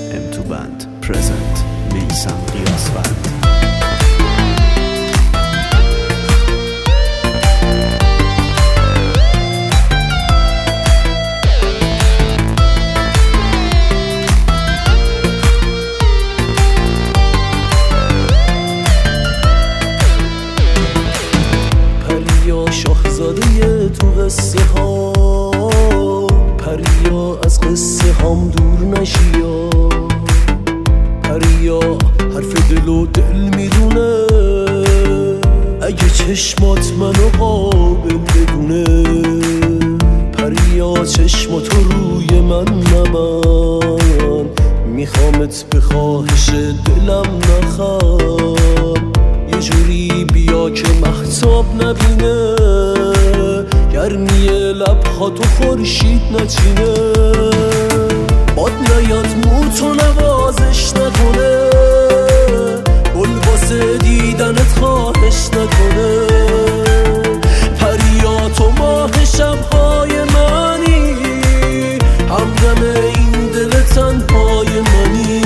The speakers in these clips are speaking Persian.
M2 Band present میثم قیاسوند. شاهزاده تو قصه ها، پریا از قصه هام دور نشیا. پریا حرف دل و دل میدونه، اگه چشمات منو قابل بدونه. پریا چشماتو روی من نبن، میخوامت به خواهش دلم نخوام. یه جوری بیا که مهتاب نبینه، گرمی لبهاتو خورشید نچینه. باد نیاد موتو نوازش نکنه، گل واسه دیدنت خواهش نکنه. پریا تو ماه شبهای منی، همدم این دل تنهای منی.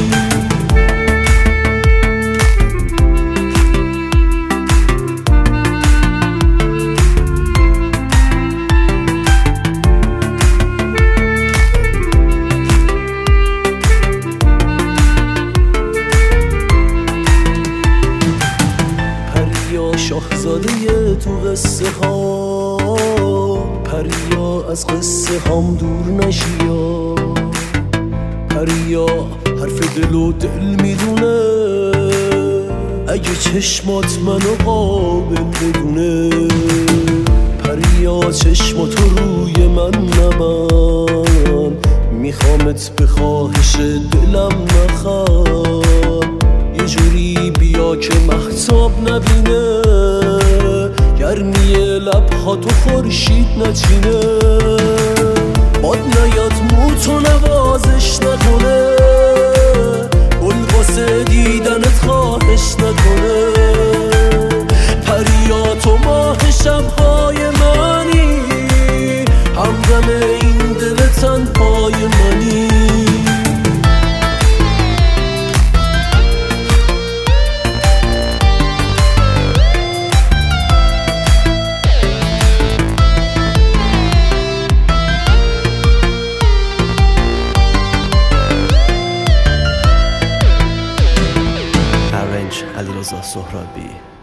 شاهزاده تو قصه ها، پریا از قصه هام دور نشیا. پریا حرف دل و دل میدونه، اگه چشمات منو قابل بدونه. پریا چشماتو روی من نبن، میخوامت به خواهش دلم نخوام. یه جوری بیا که مهتاب نبینه، گرمی لبهاتو خورشید نچینه. باد نیاد موتو نوازش نکنه، گل واسه دیدنت خواهش نکنه. پریا تو ماه شبهای منی، همدم این دل تنهای منی. علیرضا سهرابی.